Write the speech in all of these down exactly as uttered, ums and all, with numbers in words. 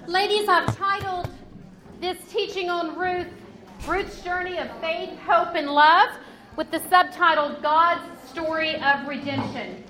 Ladies, I've titled this teaching on Ruth, Ruth's Journey of Faith, Hope, and Love, with the subtitle, God's Story of Redemption.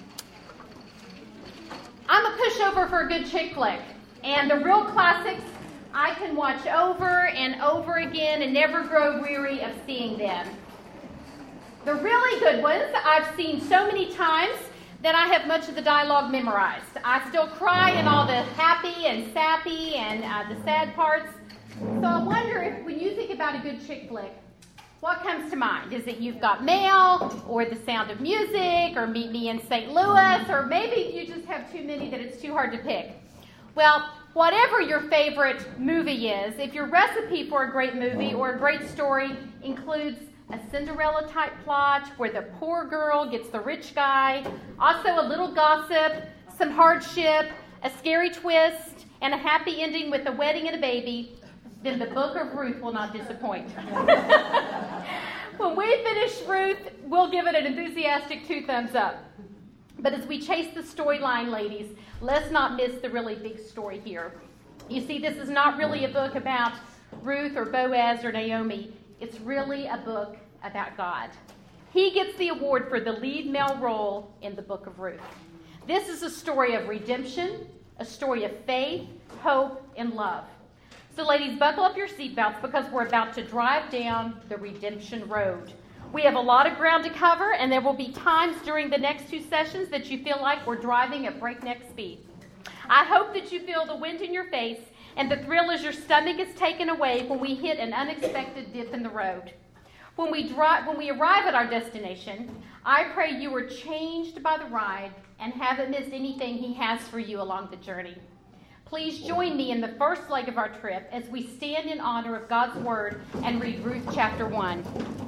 I'm a pushover for a good chick flick, and the real classics I can watch over and over again and never grow weary of seeing them. The really good ones I've seen so many times that I have much of the dialogue memorized. I still cry in all the happy and sappy and uh, the sad parts. So I wonder if when you think about a good chick flick, what comes to mind? Is it You've Got Mail, or The Sound of Music, or Meet Me in Saint Louis, or maybe you just have too many that it's too hard to pick? Well, whatever your favorite movie is, if your recipe for a great movie or a great story includes a Cinderella-type plot where the poor girl gets the rich guy, also a little gossip, some hardship, a scary twist, and a happy ending with a wedding and a baby, then the book of Ruth will not disappoint. When we finish Ruth, we'll give it an enthusiastic two thumbs up. But as we chase the storyline, ladies, let's not miss the really big story here. You see, this is not really a book about Ruth or Boaz or Naomi. It's really a book about God. He gets the award for the lead male role in the book of Ruth. This is a story of redemption, a story of faith, hope, and love. So ladies, buckle up your seatbelts because we're about to drive down the redemption road. We have a lot of ground to cover, and there will be times during the next two sessions that you feel like we're driving at breakneck speed. I hope that you feel the wind in your face and the thrill as your stomach is taken away when we hit an unexpected dip in the road. When we drive, when we arrive at our destination, I pray you are changed by the ride and haven't missed anything He has for you along the journey. Please join me in the first leg of our trip as we stand in honor of God's Word and read Ruth chapter one.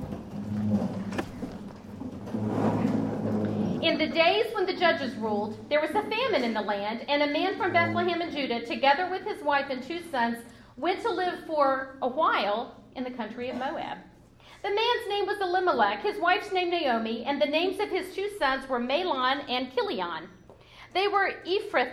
In the days when the judges ruled, there was a famine in the land, and a man from Bethlehem in Judah, together with his wife and two sons, went to live for a while in the country of Moab. The man's name was Elimelech, his wife's name Naomi, and the names of his two sons were Mahlon and Chilion. They were Ephrath,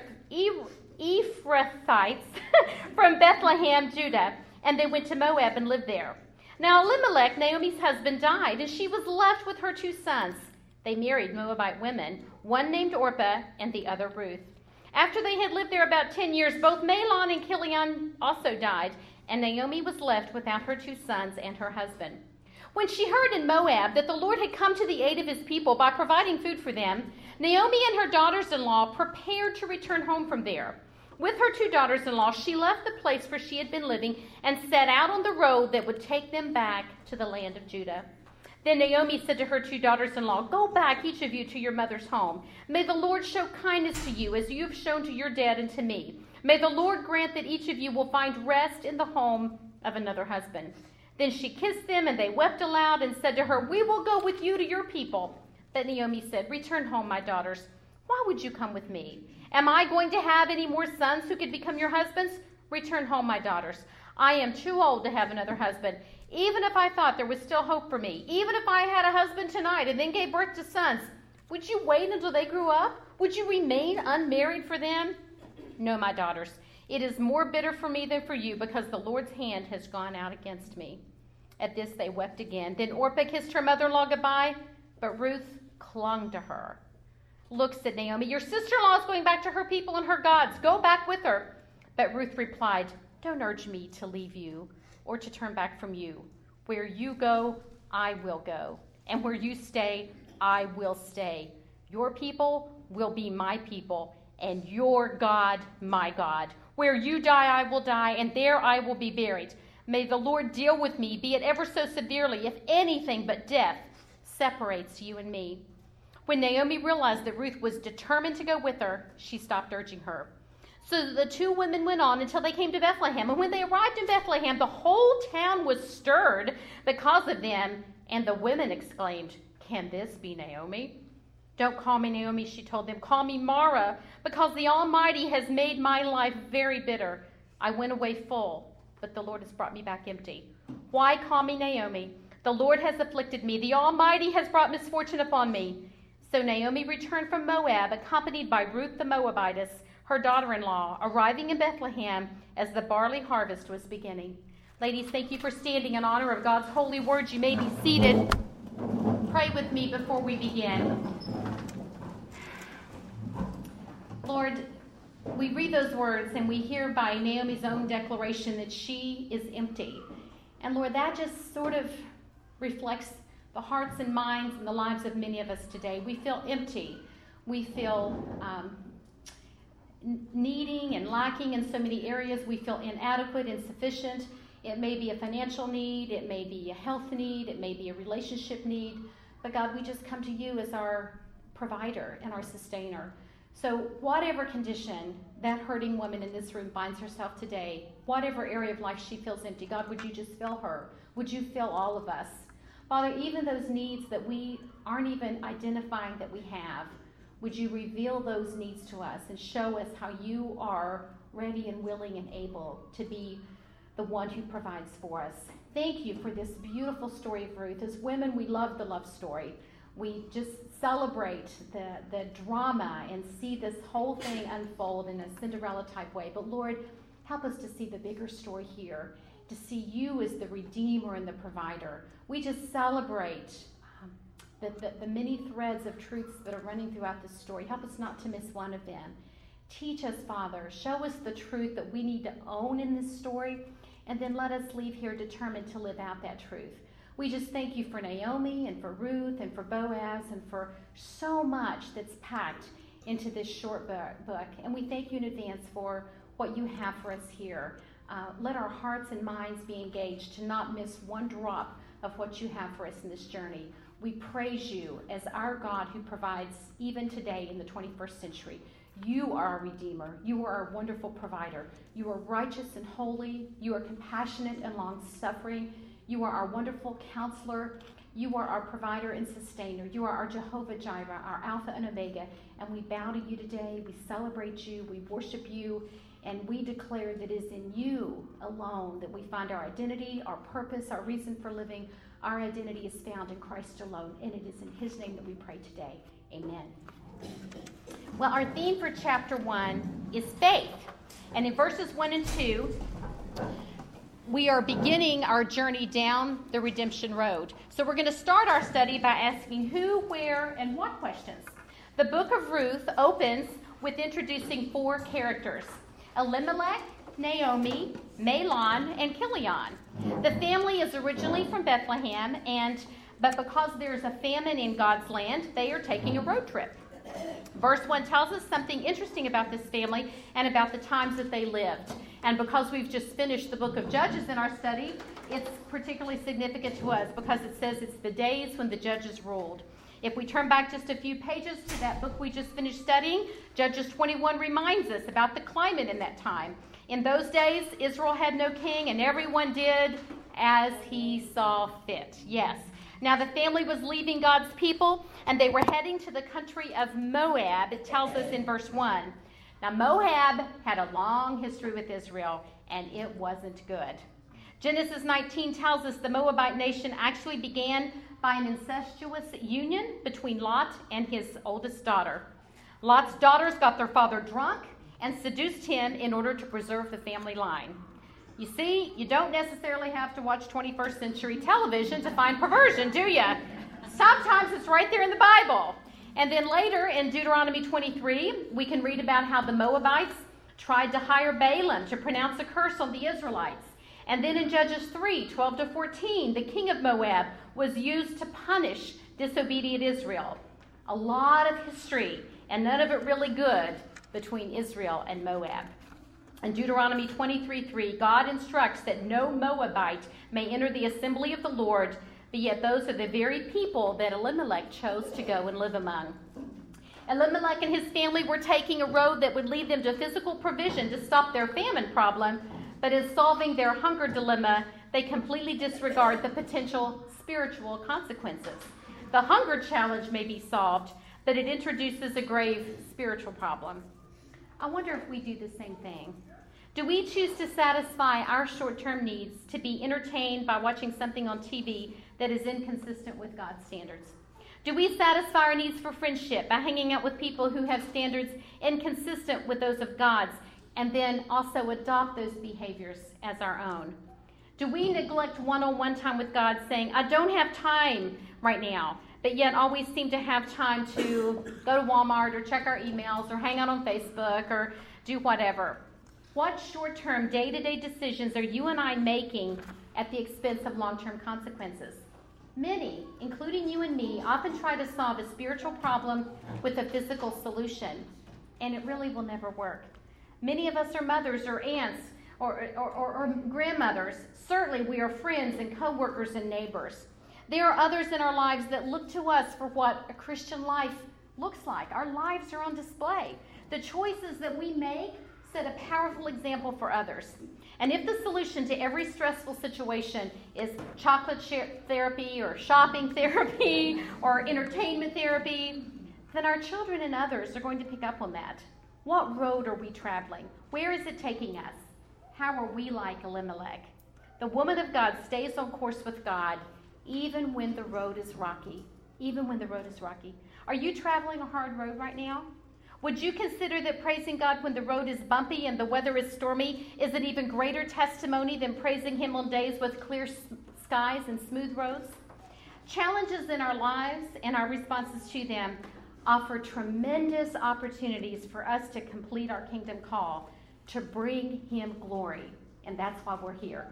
Ephrathites from Bethlehem, Judah, and they went to Moab and lived there. Now Elimelech, Naomi's husband, died, and she was left with her two sons. They married Moabite women, one named Orpah and the other Ruth. After they had lived there about ten years, both Mahlon and Chilion also died, and Naomi was left without her two sons and her husband. When she heard in Moab that the Lord had come to the aid of his people by providing food for them, Naomi and her daughters-in-law prepared to return home from there. With her two daughters-in-law, she left the place where she had been living and set out on the road that would take them back to the land of Judah. Then Naomi said to her two daughters-in-law, "Go back, each of you, to your mother's home. May the Lord show kindness to you as you have shown to your dad and to me. May the Lord grant that each of you will find rest in the home of another husband." Then she kissed them, and they wept aloud and said to her, "We will go with you to your people." But Naomi said, "Return home, my daughters. Why would you come with me? Am I going to have any more sons who could become your husbands? Return home, my daughters. I am too old to have another husband. Even if I thought there was still hope for me, even if I had a husband tonight and then gave birth to sons, would you wait until they grew up? Would you remain unmarried for them? No, my daughters. It is more bitter for me than for you, because the Lord's hand has gone out against me." At this they wept again. Then Orpah kissed her mother-in-law goodbye, but Ruth clung to her. "Look," said Naomi, "your sister-in-law is going back to her people and her gods. Go back with her." But Ruth replied, "Don't urge me to leave you or to turn back from you. Where you go, I will go. And where you stay, I will stay. Your people will be my people, and your God, my God. Where you die, I will die, and there I will be buried. May the Lord deal with me, be it ever so severely, if anything but death separates you and me." When Naomi realized that Ruth was determined to go with her, she stopped urging her. So the two women went on until they came to Bethlehem. And when they arrived in Bethlehem, the whole town was stirred because of them. And the women exclaimed, "Can this be Naomi?" "Don't call me Naomi," she told them. "Call me Mara, because the Almighty has made my life very bitter. I went away full, but the Lord has brought me back empty. Why call me Naomi? The Lord has afflicted me. The Almighty has brought misfortune upon me." So Naomi returned from Moab, accompanied by Ruth the Moabitess, her daughter-in-law, arriving in Bethlehem as the barley harvest was beginning. Ladies, thank you for standing in honor of God's holy word. You may be seated. Pray with me before we begin. Lord, we read those words and we hear by Naomi's own declaration that she is empty. And Lord, that just sort of reflects the hearts and minds and the lives of many of us today. We feel empty. We feel um, needing and lacking in so many areas. We feel inadequate, insufficient. It may be a financial need. It may be a health need. It may be a relationship need. But God, we just come to you as our provider and our sustainer. So whatever condition that hurting woman in this room finds herself today, whatever area of life she feels empty, God, would you just fill her? Would you fill all of us? Father, even those needs that we aren't even identifying that we have, would you reveal those needs to us and show us how you are ready and willing and able to be the one who provides for us. Thank you for this beautiful story of Ruth. As women, we love the love story. We just celebrate the, the drama and see this whole thing unfold in a Cinderella type way. But Lord, help us to see the bigger story here, to see you as the redeemer and the provider. We just celebrate um, the, the, the many threads of truths that are running throughout this story. Help us not to miss one of them. Teach us, Father. Show us the truth that we need to own in this story, and then let us leave here determined to live out that truth. We just thank you for Naomi and for Ruth and for Boaz and for so much that's packed into this short book. And we thank you in advance for what you have for us here. Uh, let our hearts and minds be engaged to not miss one drop of what you have for us in this journey. We praise you as our God who provides even today in the twenty-first century. You are our Redeemer. You are our wonderful provider. You are righteous and holy. You are compassionate and long-suffering. You are our wonderful counselor. You are our provider and sustainer. You are our Jehovah Jireh, our Alpha and Omega. And we bow to you today. We celebrate you. We worship you. And we declare that it is in you alone that we find our identity, our purpose, our reason for living. Our identity is found in Christ alone. And it is in his name that we pray today. Amen. Well, our theme for chapter one is faith. And in verses one and two, we are beginning our journey down the redemption road. So we're going to start our study by asking who, where, and what questions. The book of Ruth opens with introducing four characters: Elimelech, Naomi, Mahlon, and Chilion. The family is originally from Bethlehem, and but because there's a famine in God's land, they are taking a road trip. Verse one tells us something interesting about this family and about the times that they lived. And because we've just finished the book of Judges in our study, it's particularly significant to us because it says it's the days when the judges ruled. If we turn back just a few pages to that book we just finished studying, Judges twenty-one reminds us about the climate in that time. In those days, Israel had no king, and everyone did as he saw fit. Yes. Now the family was leaving God's people, and they were heading to the country of Moab. It tells us in verse one. Now Moab had a long history with Israel, and it wasn't good. Genesis nineteen tells us the Moabite nation actually began by an incestuous union between Lot and his oldest daughter. Lot's daughters got their father drunk and seduced him in order to preserve the family line. You see, you don't necessarily have to watch twenty-first century television to find perversion, do you? Sometimes it's right there in the Bible. And then later in Deuteronomy twenty-three, we can read about how the Moabites tried to hire Balaam to pronounce a curse on the Israelites. And then in Judges three, twelve to fourteen, the king of Moab was used to punish disobedient Israel. A lot of history, and none of it really good, between Israel and Moab. In Deuteronomy twenty-three three, God instructs that no Moabite may enter the assembly of the Lord, but yet those are the very people that Elimelech chose to go and live among. Elimelech and his family were taking a road that would lead them to physical provision to stop their famine problem, but in solving their hunger dilemma, they completely disregard the potential spiritual consequences. The hunger challenge may be solved, but it introduces a grave spiritual problem. I wonder if we do the same thing. Do we choose to satisfy our short-term needs to be entertained by watching something on T V that is inconsistent with God's standards? Do we satisfy our needs for friendship by hanging out with people who have standards inconsistent with those of God's, and then also adopt those behaviors as our own? Do we neglect one-on-one time with God, saying, I don't have time right now, but yet always seem to have time to go to Walmart or check our emails or hang out on Facebook or do whatever? What short-term, day-to-day decisions are you and I making at the expense of long-term consequences? Many, including you and me, often try to solve a spiritual problem with a physical solution, and it really will never work. Many of us are mothers or aunts or, or, or, or grandmothers. Certainly we are friends and co-workers and neighbors. There are others in our lives that look to us for what a Christian life looks like. Our lives are on display. The choices that we make set a powerful example for others. And if the solution to every stressful situation is chocolate therapy or shopping therapy or entertainment therapy, then our children and others are going to pick up on that. What road are we traveling? Where is it taking us? How are we like Elimelech? The woman of God stays on course with God even when the road is rocky. Even when the road is rocky. Are you traveling a hard road right now? Would you consider that praising God when the road is bumpy and the weather is stormy is an even greater testimony than praising Him on days with clear skies and smooth roads? Challenges in our lives and our responses to them offer tremendous opportunities for us to complete our kingdom call, to bring Him glory. And that's why we're here.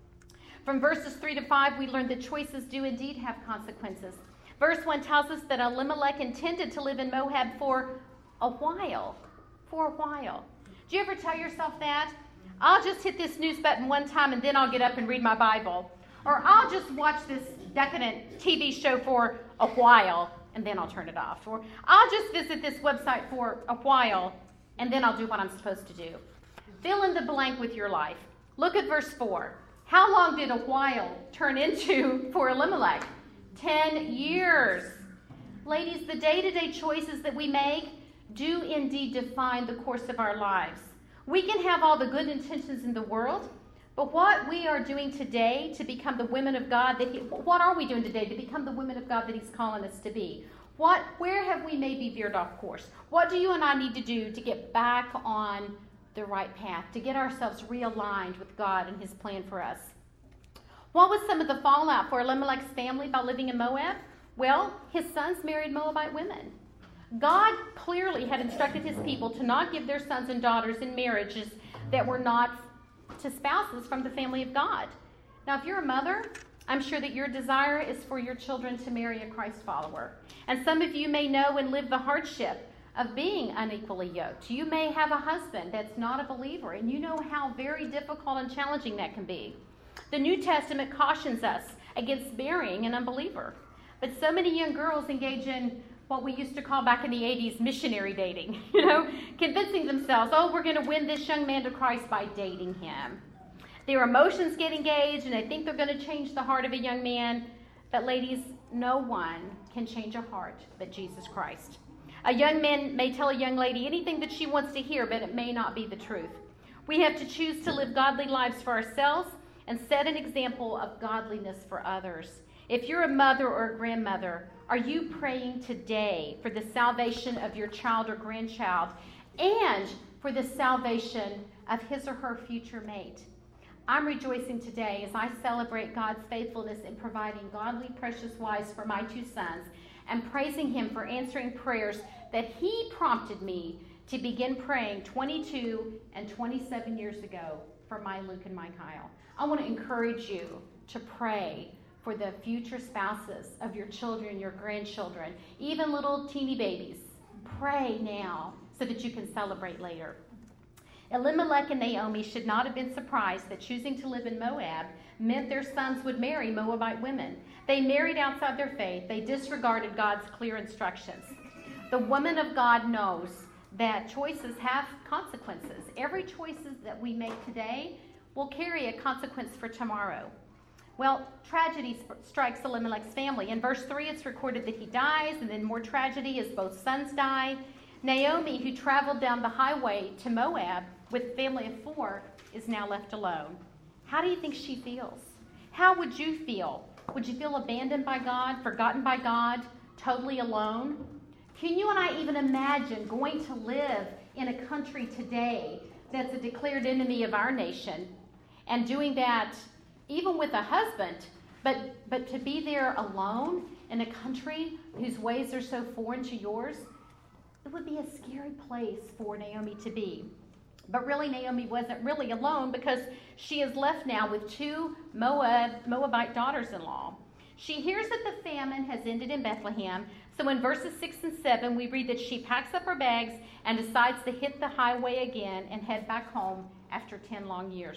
From verses three to five, we learn that choices do indeed have consequences. Verse one tells us that Elimelech intended to live in Moab for a while. For a while. Do you ever tell yourself that? I'll just hit this snooze button one time and then I'll get up and read my Bible. Or I'll just watch this decadent T V show for a while and then I'll turn it off. Or I'll just visit this website for a while and then I'll do what I'm supposed to do. Fill in the blank with your life. Look at verse four. How long did a while turn into for Elimelech? Ten years. Ladies, the day-to-day choices that we make do indeed define the course of our lives. We can have all the good intentions in the world, but what we are doing today to become the women of God, that he, what are we doing today to become the women of God that He's calling us to be? What, where have we maybe veered off course? What do you and I need to do to get back on the right path, to get ourselves realigned with God and His plan for us? What was some of the fallout for Elimelech's family by living in Moab? Well, his sons married Moabite women. God clearly had instructed His people to not give their sons and daughters in marriages that were not to spouses from the family of God. Now, if you're a mother, I'm sure that your desire is for your children to marry a Christ follower. And some of you may know and live the hardship of being unequally yoked. You may have a husband that's not a believer, and you know how very difficult and challenging that can be. The New Testament cautions us against marrying an unbeliever. But so many young girls engage in what we used to call back in the eighties missionary dating, you know, convincing themselves, oh, we're going to win this young man to Christ by dating him. Their emotions get engaged and they think they're going to change the heart of a young man. But ladies, no one can change a heart but Jesus Christ. A young man may tell a young lady anything that she wants to hear, but it may not be the truth. We have to choose to live godly lives for ourselves and set an example of godliness for others. If you're a mother or a grandmother, are you praying today for the salvation of your child or grandchild and for the salvation of his or her future mate? I'm rejoicing today as I celebrate God's faithfulness in providing godly, precious wives for my two sons and praising Him for answering prayers that He prompted me to begin praying twenty-two and twenty-seven years ago for my Luke and my Kyle. I want to encourage you to pray for the future spouses of your children, your grandchildren, even little teeny babies. Pray now so that you can celebrate later. Elimelech and Naomi should not have been surprised that choosing to live in Moab meant their sons would marry Moabite women. They married outside their faith. They disregarded God's clear instructions. The woman of God knows that choices have consequences. Every choice that we make today will carry a consequence for tomorrow. Well, tragedy strikes Elimelech's family. In verse three, it's recorded that he dies, and then more tragedy as both sons die. Naomi, who traveled down the highway to Moab with a family of four, is now left alone. How do you think she feels? How would you feel? Would you feel abandoned by God, forgotten by God, totally alone. Can you and I even imagine going to live in a country today that's a declared enemy of our nation and doing that even with a husband, but, but to be there alone in a country whose ways are so foreign to yours? It would be a scary place for Naomi to be. But really, Naomi wasn't really alone because she is left now with two Moab, Moabite daughters-in-law. She hears that the famine has ended in Bethlehem. So in verses six and seven, we read that she packs up her bags and decides to hit the highway again and head back home after ten long years.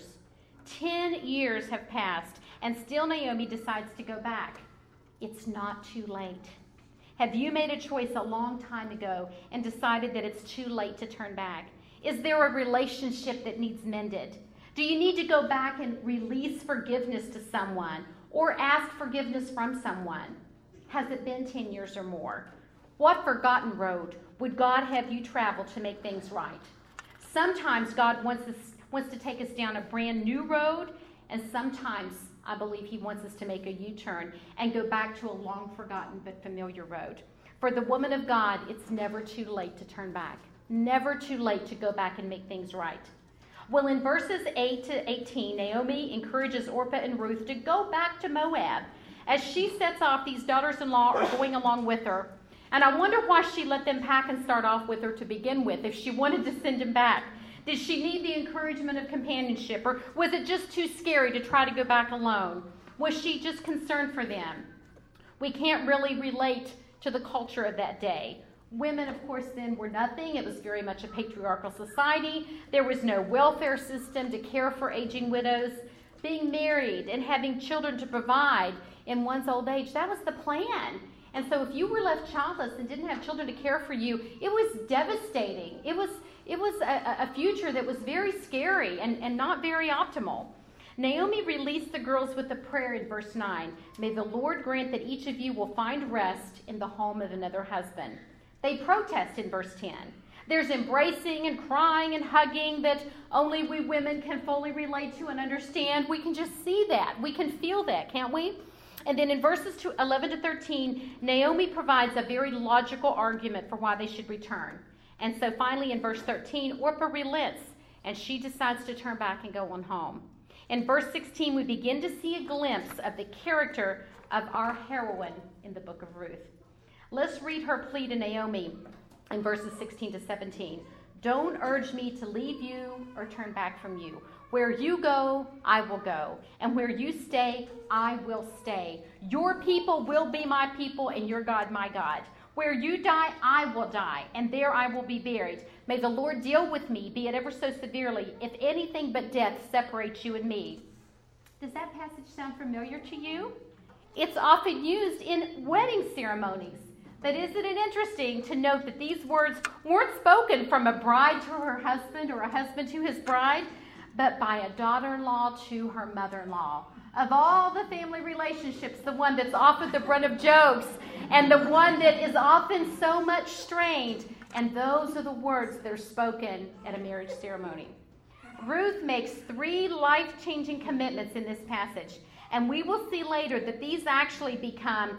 Ten years have passed, and still Naomi decides to go back. It's not too late. Have you made a choice a long time ago and decided that it's too late to turn back? Is there a relationship that needs mended? Do you need to go back and release forgiveness to someone or ask forgiveness from someone? Has it been ten years or more? What forgotten road would God have you travel to make things right? Sometimes God wants us, wants to take us down a brand new road, and sometimes I believe he wants us to make a U-turn and go back to a long forgotten but familiar road. For the woman of God, it's never too late to turn back. Never too late to go back and make things right. Well, in verses eight to eighteen, Naomi encourages Orpah and Ruth to go back to Moab. As she sets off, these daughters-in-law are going along with her. And I wonder why she let them pack and start off with her to begin with, if she wanted to send them back. Did she need the encouragement of companionship, or was it just too scary to try to go back alone? Was she just concerned for them? We can't really relate to the culture of that day. Women, of course, then were nothing. It was very much a patriarchal society. There was no welfare system to care for aging widows. Being married and having children to provide in one's old age, that was the plan. And so if you were left childless and didn't have children to care for you, it was devastating. It was it was a, a future that was very scary and, and not very optimal. Naomi released the girls with a prayer in verse nine. May the Lord grant that each of you will find rest in the home of another husband. They protest in verse ten. There's embracing and crying and hugging that only we women can fully relate to and understand. We can just see that. We can feel that, can't we? And then in verses eleven to thirteen, Naomi provides a very logical argument for why they should return. And so finally in verse thirteen, Orpah relents, and she decides to turn back and go on home. In verse sixteen, we begin to see a glimpse of the character of our heroine in the book of Ruth. Let's read her plea to Naomi in verses sixteen to seventeen. Don't urge me to leave you or turn back from you. Where you go, I will go. And where you stay, I will stay. Your people will be my people, and your God my God. Where you die, I will die, and there I will be buried. May the Lord deal with me, be it ever so severely, if anything but death separates you and me. Does that passage sound familiar to you? It's often used in wedding ceremonies. But isn't it interesting to note that these words weren't spoken from a bride to her husband or a husband to his bride, but by a daughter-in-law to her mother-in-law. Of all the family relationships, the one that's often the brunt of jokes and the one that is often so much strained, and those are the words that are spoken at a marriage ceremony. Ruth makes three life-changing commitments in this passage, and we will see later that these actually become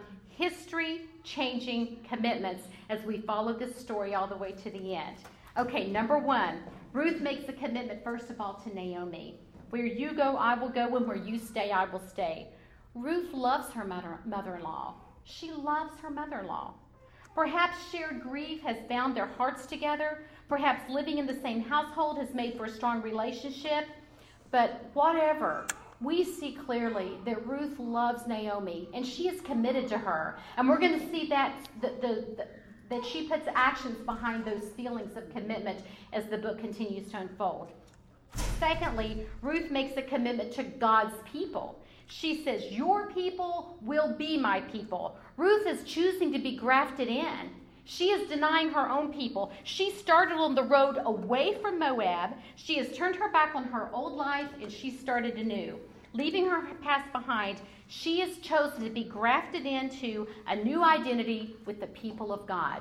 history-changing commitments as we follow this story all the way to the end. Okay, number one, Ruth makes a commitment, first of all, to Naomi. Where you go, I will go, and where you stay, I will stay. Ruth loves her mother, mother-in-law. She loves her mother-in-law. Perhaps shared grief has bound their hearts together. Perhaps living in the same household has made for a strong relationship. But whatever, we see clearly that Ruth loves Naomi, and she is committed to her. And we're going to see that the, the, the, that she puts actions behind those feelings of commitment as the book continues to unfold. Secondly, Ruth makes a commitment to God's people. She says, your people will be my people. Ruth is choosing to be grafted in. She is denying her own people. She started on the road away from Moab. She has turned her back on her old life, and she started anew. Leaving her past behind, she has chosen to be grafted into a new identity with the people of God.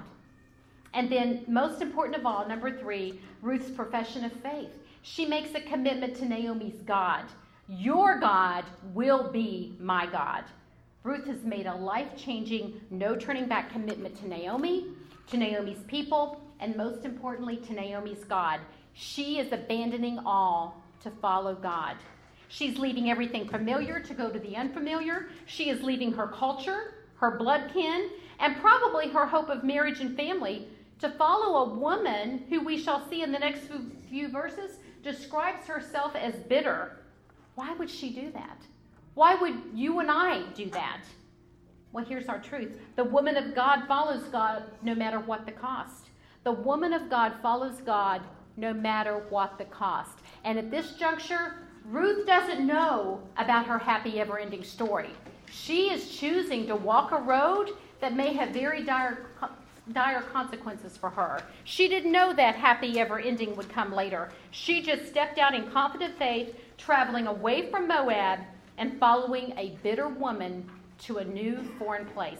And then, most important of all, number three, Ruth's profession of faith. She makes a commitment to Naomi's God. Your God will be my God. Ruth has made a life-changing, no-turning-back commitment to Naomi, to Naomi's people, and most importantly, to Naomi's God. She is abandoning all to follow God. She's leaving everything familiar to go to the unfamiliar. She is leaving her culture, her blood kin, and probably her hope of marriage and family to follow a woman who we shall see in the next few verses describes herself as bitter. Why would she do that? Why would you and I do that? Well, here's our truth. The woman of God follows God no matter what the cost. The woman of God follows God no matter what the cost. And at this juncture, Ruth doesn't know about her happy ever-ending story. She is choosing to walk a road that may have very dire, dire consequences for her. She didn't know that happy ever-ending would come later. She just stepped out in confident faith, traveling away from Moab and following a bitter woman to a new foreign place.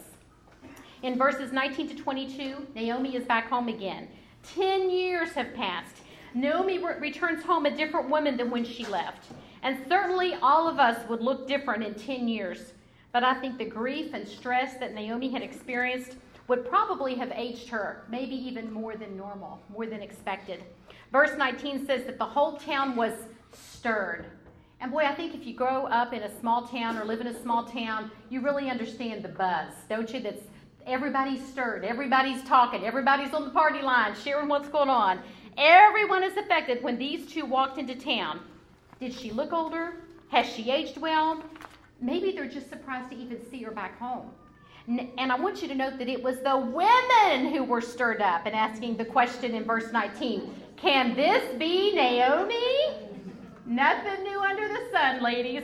In verses nineteen to twenty-two, Naomi is back home again. Ten years have passed. Naomi re- returns home a different woman than when she left. And certainly all of us would look different in ten years. But I think the grief and stress that Naomi had experienced would probably have aged her, maybe even more than normal, more than expected. Verse nineteen says that the whole town was stirred. And boy, I think if you grow up in a small town or live in a small town, you really understand the buzz, don't you? That's everybody's stirred, everybody's talking, everybody's on the party line, sharing what's going on. Everyone is affected when these two walked into town. Did she look older? Has she aged well? Maybe they're just surprised to even see her back home. And I want you to note that it was the women who were stirred up and asking the question in verse nineteen, can this be Naomi? Nothing new under the sun, ladies.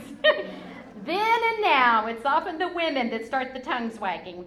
Then and now, it's often the women that start the tongues wagging.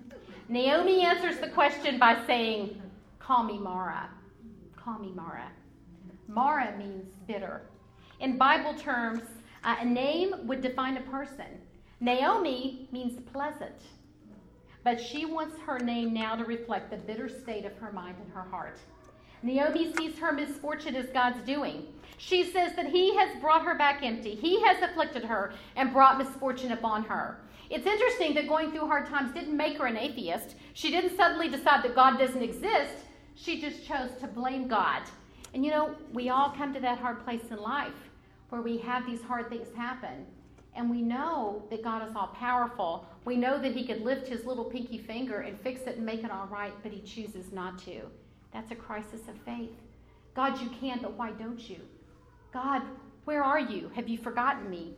Naomi answers the question by saying, call me Mara. Call me Mara. Mara means bitter. In Bible terms, uh, a name would define a person. Naomi means pleasant. But she wants her name now to reflect the bitter state of her mind and her heart. Naomi sees her misfortune as God's doing. She says that he has brought her back empty. He has afflicted her and brought misfortune upon her. It's interesting that going through hard times didn't make her an atheist. She didn't suddenly decide that God doesn't exist. She just chose to blame God. And you know, we all come to that hard place in life where we have these hard things happen. And we know that God is all powerful. We know that he could lift his little pinky finger and fix it and make it all right, but he chooses not to. That's a crisis of faith. God, you can, but why don't you? God, where are you? Have you forgotten me?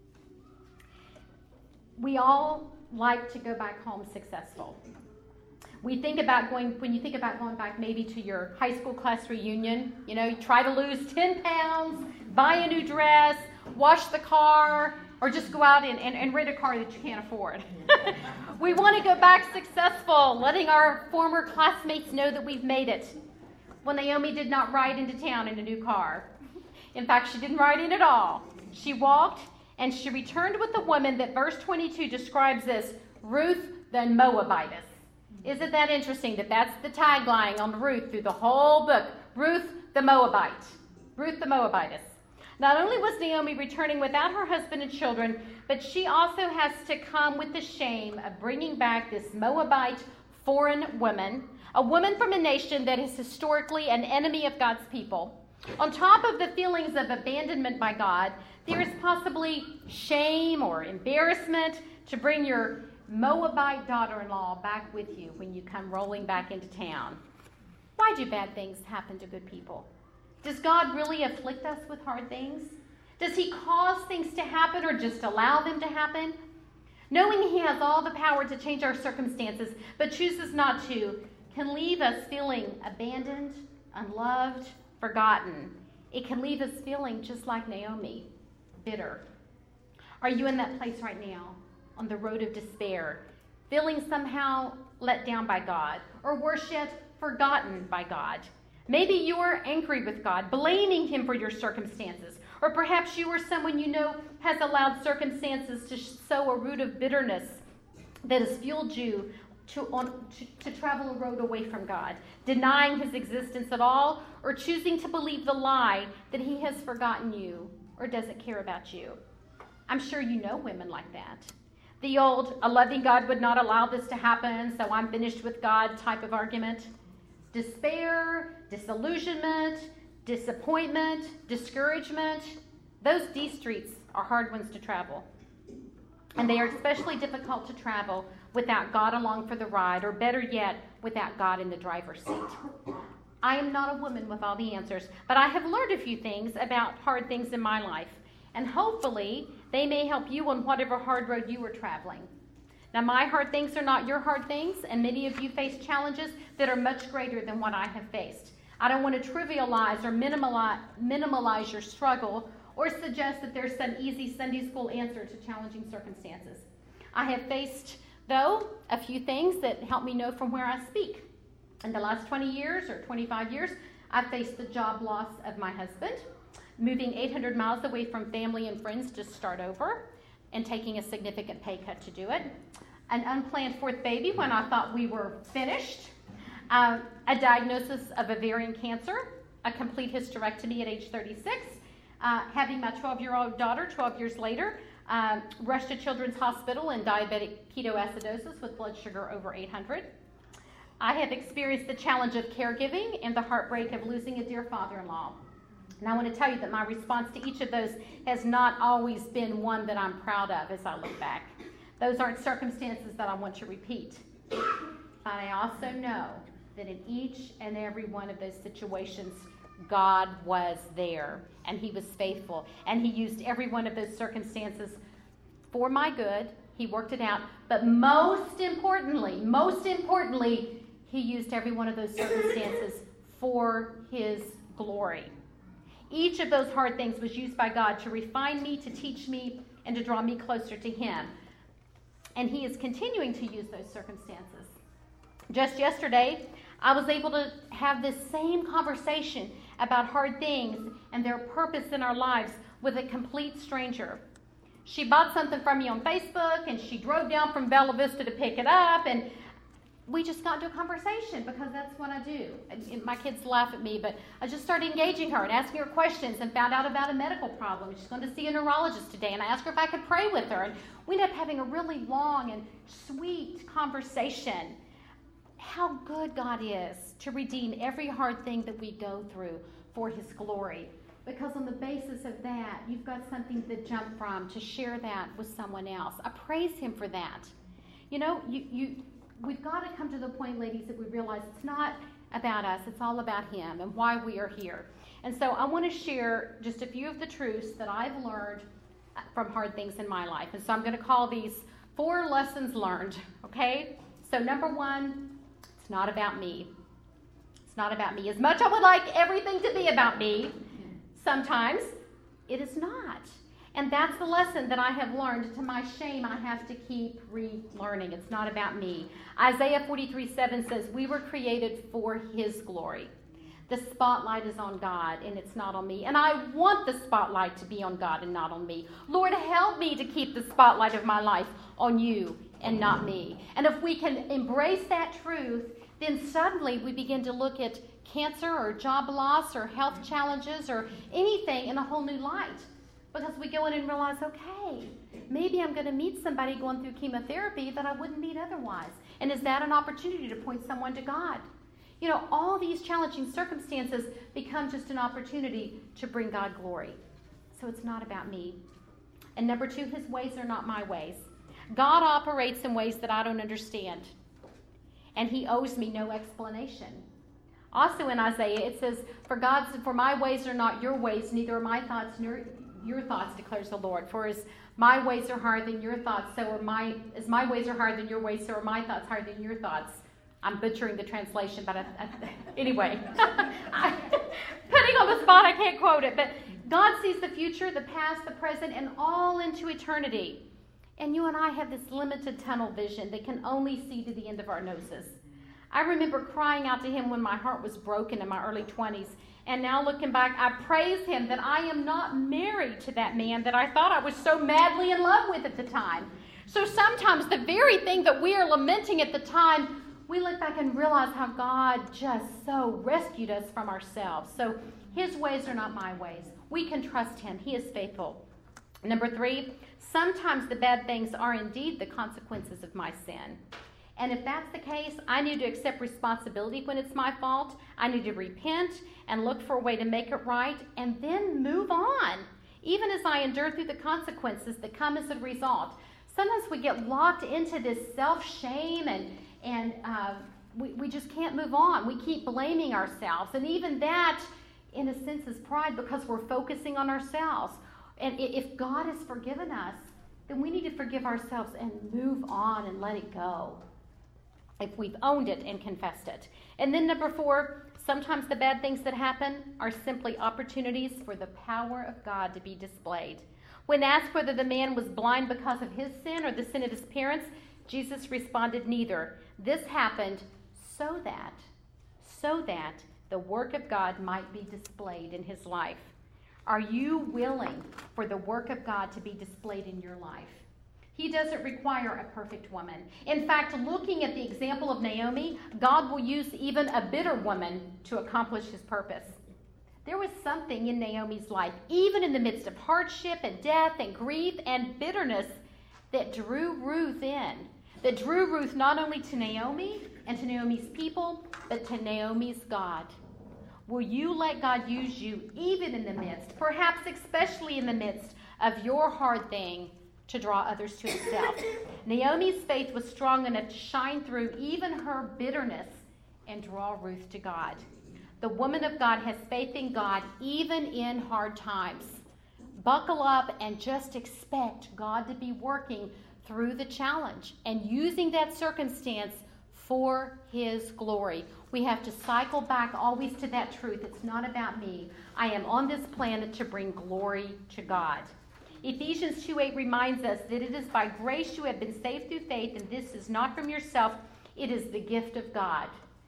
We all like to go back home successful. We think about going, when you think about going back maybe to your high school class reunion, you know, you try to lose ten pounds, buy a new dress, wash the car, or just go out and, and, and rent a car that you can't afford. We want to go back successful, letting our former classmates know that we've made it. Well, Naomi did not ride into town in a new car. In fact, she didn't ride in at all. She walked, and she returned with a woman that verse twenty-two describes as Ruth the Moabitess. Isn't that interesting that that's the tagline on Ruth through the whole book? Ruth the Moabite. Ruth the Moabitess. Not only was Naomi returning without her husband and children, but she also has to come with the shame of bringing back this Moabite foreign woman, a woman from a nation that is historically an enemy of God's people. On top of the feelings of abandonment by God, there is possibly shame or embarrassment to bring your Moabite daughter-in-law back with you when you come rolling back into town. Why do bad things happen to good people? Does God really afflict us with hard things? Does he cause things to happen or just allow them to happen? Knowing he has all the power to change our circumstances but chooses not to can leave us feeling abandoned, unloved, forgotten. It can leave us feeling just like Naomi, bitter. Are you in that place right now, on the road of despair, feeling somehow let down by God, or worse yet, forgotten by God? Maybe you are angry with God, blaming him for your circumstances, or perhaps you or someone you know has allowed circumstances to sow a root of bitterness that has fueled you to, on, to, to travel a road away from God, denying his existence at all, or choosing to believe the lie that he has forgotten you or doesn't care about you. I'm sure you know women like that. The old, a loving God would not allow this to happen, so I'm finished with God type of argument. Despair, disillusionment, disappointment, discouragement, those D streets are hard ones to travel. And they are especially difficult to travel without God along for the ride, or better yet, without God in the driver's seat. I am not a woman with all the answers, but I have learned a few things about hard things in my life. And hopefully, they may help you on whatever hard road you are traveling. Now, my hard things are not your hard things, and many of you face challenges that are much greater than what I have faced. I don't want to trivialize or minimalize, minimalize your struggle or suggest that there's some easy Sunday school answer to challenging circumstances. I have faced, though, a few things that help me know from where I speak. In the last twenty years or twenty-five years, I've faced the job loss of my husband, moving eight hundred miles away from family and friends to start over, and taking a significant pay cut to do it. An unplanned fourth baby when I thought we were finished. Uh, a diagnosis of ovarian cancer, a complete hysterectomy at age thirty-six. Uh, having my twelve-year-old daughter twelve years later, uh, rushed to Children's Hospital in diabetic ketoacidosis with blood sugar over eight hundred. I have experienced the challenge of caregiving and the heartbreak of losing a dear father-in-law. And I want to tell you that my response to each of those has not always been one that I'm proud of as I look back. Those aren't circumstances that I want to repeat. But I also know that in each and every one of those situations, God was there, and he was faithful, and he used every one of those circumstances for my good. He worked it out, but most importantly, most importantly, he used every one of those circumstances for his glory. Each of those hard things was used by God to refine me, to teach me, and to draw me closer to him. And he is continuing to use those circumstances. Just yesterday, I was able to have this same conversation about hard things and their purpose in our lives with a complete stranger. She bought something from me on Facebook, and she drove down from Bella Vista to pick it up, and we just got into a conversation because that's what I do. And my kids laugh at me, but I just started engaging her and asking her questions and found out about a medical problem. She's going to see a neurologist today, and I asked her if I could pray with her. And we ended up having a really long and sweet conversation. How good God is to redeem every hard thing that we go through for his glory. Because on the basis of that, you've got something to jump from, to share that with someone else. I praise him for that. You know, you, you, we've got to come to the point, ladies, that we realize it's not about us. It's all about him and why we are here. And so I want to share just a few of the truths that I've learned from hard things in my life. And so I'm going to call these four lessons learned, okay? So number one, it's not about me. It's not about me. As much as I would like everything to be about me, sometimes it is not. And that's the lesson that I have learned. To my shame, I have to keep relearning. It's not about me. Isaiah forty-three seven says, we were created for his glory. The spotlight is on God, and it's not on me. And I want the spotlight to be on God and not on me. Lord, help me to keep the spotlight of my life on you and not me. And if we can embrace that truth, then suddenly we begin to look at cancer or job loss or health challenges or anything in a whole new light. Because we go in and realize, okay, maybe I'm going to meet somebody going through chemotherapy that I wouldn't meet otherwise. And is that an opportunity to point someone to God? You know, all these challenging circumstances become just an opportunity to bring God glory. So it's not about me. And number two, his ways are not my ways. God operates in ways that I don't understand. And he owes me no explanation. Also in Isaiah, it says, For God's, for my ways are not your ways, neither are my thoughts nor your thoughts, declares the Lord. For as my ways are higher than your thoughts, so are my, as my ways are higher than your ways, so are my thoughts higher than your thoughts. I'm butchering the translation, but I, I, anyway. I, putting on the spot, I can't quote it. But God sees the future, the past, the present, and all into eternity. And you and I have this limited tunnel vision that can only see to the end of our noses. I remember crying out to him when my heart was broken in my early twenties. And now looking back, I praise him that I am not married to that man that I thought I was so madly in love with at the time. So sometimes the very thing that we are lamenting at the time, we look back and realize how God just so rescued us from ourselves. So his ways are not my ways. We can trust him. He is faithful. Number three, sometimes the bad things are indeed the consequences of my sin. And if that's the case, I need to accept responsibility when it's my fault. I need to repent and look for a way to make it right and then move on, even as I endure through the consequences that come as a result. Sometimes we get locked into this self-shame and, and uh, we, we just can't move on. We keep blaming ourselves. And even that, in a sense, is pride because we're focusing on ourselves. And if God has forgiven us, then we need to forgive ourselves and move on and let it go, if we've owned it and confessed it. And then number four, sometimes the bad things that happen are simply opportunities for the power of God to be displayed. When asked whether the man was blind because of his sin or the sin of his parents, Jesus responded, neither. This happened so that, so that the work of God might be displayed in his life. Are you willing for the work of God to be displayed in your life? He doesn't require a perfect woman. In fact, looking at the example of Naomi, God will use even a bitter woman to accomplish his purpose. There was something in Naomi's life, even in the midst of hardship and death and grief and bitterness, that drew Ruth in. That drew Ruth not only to Naomi and to Naomi's people, but to Naomi's God. Will you let God use you even in the midst, perhaps especially in the midst of your hard thing, to draw others to himself? Naomi's faith was strong enough to shine through even her bitterness and draw Ruth to God. The woman of God has faith in God even in hard times. Buckle up and just expect God to be working through the challenge and using that circumstance for his glory. We have to cycle back always to that truth. It's not about me. I am on this planet to bring glory to God. Ephesians two eight reminds us that it is by grace you have been saved through faith, and this is not from yourself. It is the gift of God.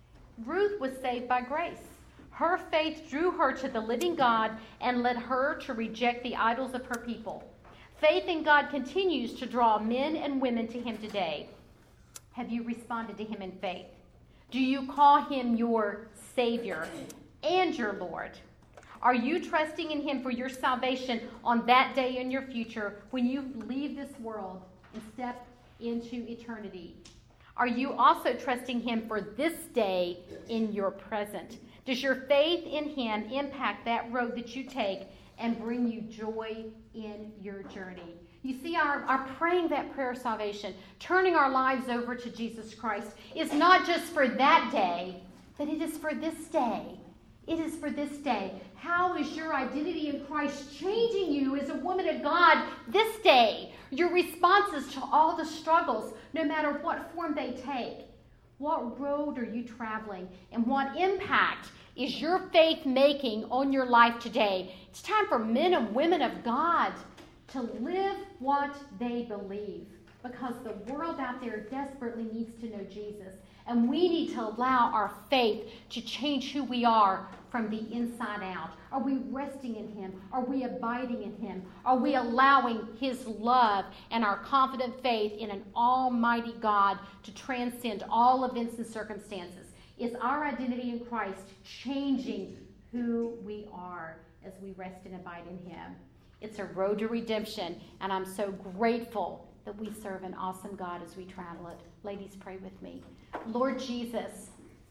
Ruth was saved by grace. Her faith drew her to the living God and led her to reject the idols of her people. Faith in God continues to draw men and women to him today. Have you responded to him in faith? Do you call him your Savior and your Lord? Are you trusting in him for your salvation on that day in your future when you leave this world and step into eternity? Are you also trusting him for this day in your present? Does your faith in him impact that road that you take and bring you joy in your journey? You see, our, our praying that prayer of salvation, turning our lives over to Jesus Christ, is not just for that day, but it is for this day. It is for this day. How is your identity in Christ changing you as a woman of God this day? Your responses to all the struggles, no matter what form they take. What road are you traveling? And what impact is your faith making on your life today? It's time for men and women of God to live what they believe, because the world out there desperately needs to know Jesus. And we need to allow our faith to change who we are from the inside out. Are we resting in him? Are we abiding in him? Are we allowing his love and our confident faith in an almighty God to transcend all events and circumstances? Is our identity in Christ changing who we are as we rest and abide in him? It's a road to redemption, and I'm so grateful that we serve an awesome God as we travel it. Ladies, pray with me. Lord Jesus,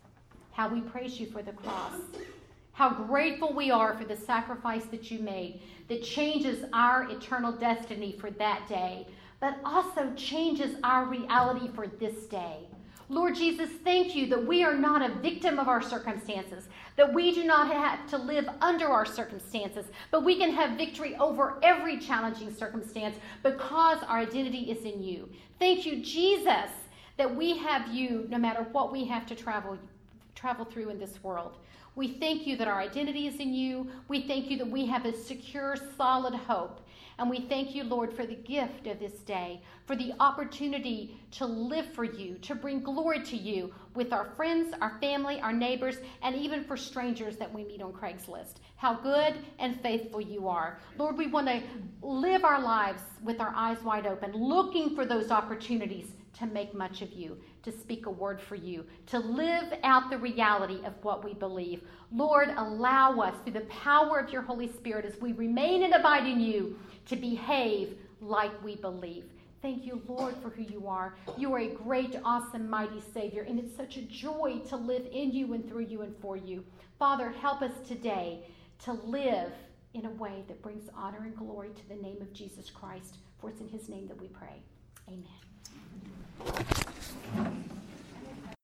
how we praise you for the cross. How grateful we are for the sacrifice that you made that changes our eternal destiny for that day, but also changes our reality for this day. Lord Jesus, thank you that we are not a victim of our circumstances, that we do not have to live under our circumstances, but we can have victory over every challenging circumstance because our identity is in you. Thank you, Jesus, that we have you no matter what we have to travel, travel through in this world. We thank you that our identity is in you. We thank you that we have a secure, solid hope. And we thank you, Lord, for the gift of this day, for the opportunity to live for you, to bring glory to you with our friends, our family, our neighbors, and even for strangers that we meet on Craigslist. How good and faithful you are. Lord, we want to live our lives with our eyes wide open, looking for those opportunities to make much of you, to speak a word for you, to live out the reality of what we believe. Lord, allow us through the power of your Holy Spirit as we remain and abide in you to behave like we believe. Thank you, Lord, for who you are. You are a great, awesome, mighty Savior, and it's such a joy to live in you and through you and for you. Father, help us today to live in a way that brings honor and glory to the name of Jesus Christ, for it's in his name that we pray. Amen.